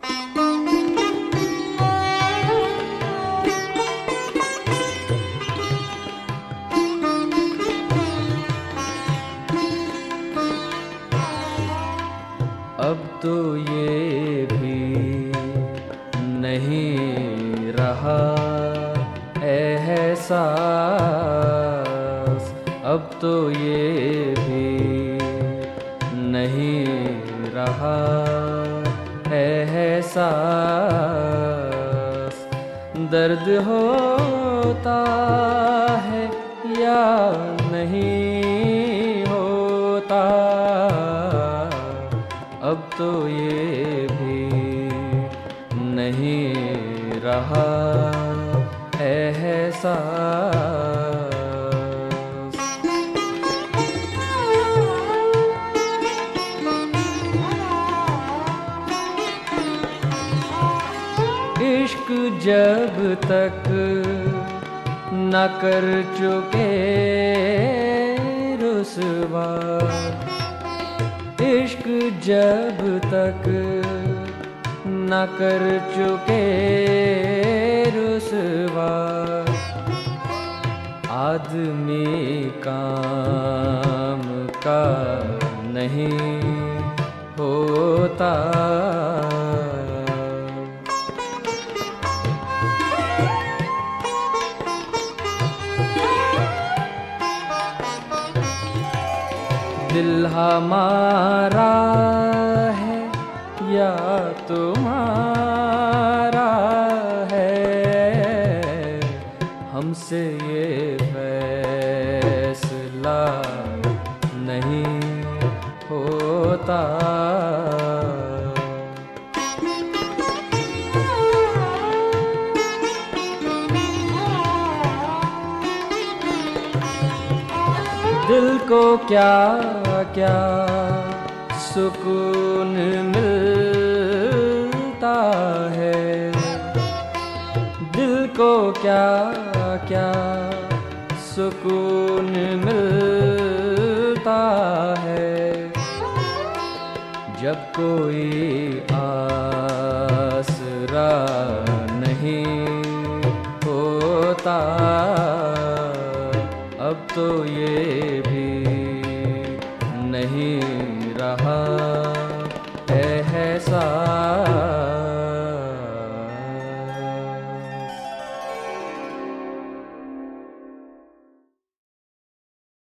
अब तो ये भी नहीं रहा एहसास, अब तो ये भी नहीं रहा एहसास। दर्द होता है या नहीं होता, अब तो ये भी नहीं रहा एहसास। इश्क जब तक न कर चुके रुसवा, इश्क जब तक न कर चुके रुसवा, आदमी काम का नहीं होता। दिल हमारा है या तुम्हारा है, हमसे ये फैसला नहीं होता। दिल को क्या क्या सुकून मिलता है, दिल को क्या क्या सुकून मिलता है, जब कोई आसरा नहीं होता। अब तो ये भी नहीं